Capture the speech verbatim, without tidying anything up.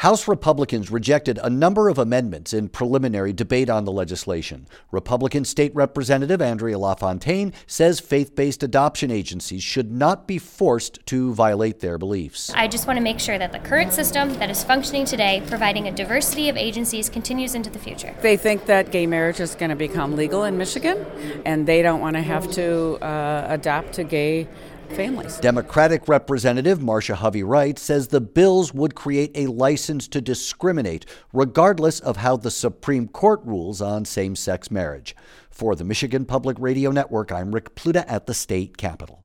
House Republicans rejected a number of amendments in preliminary debate on the legislation. Republican State Representative Andrea LaFontaine says faith-based adoption agencies should not be forced to violate their beliefs. I just want to make sure that the current system that is functioning today, providing a diversity of agencies, continues into the future. They think that gay marriage is going to become legal in Michigan, and they don't want to have to uh, adopt to gay families. Democratic Representative Marcia Hovey-Wright says the bills would create a license to discriminate, regardless of how the Supreme Court rules on same-sex marriage. For the Michigan Public Radio Network, I'm Rick Pluta at the state capitol.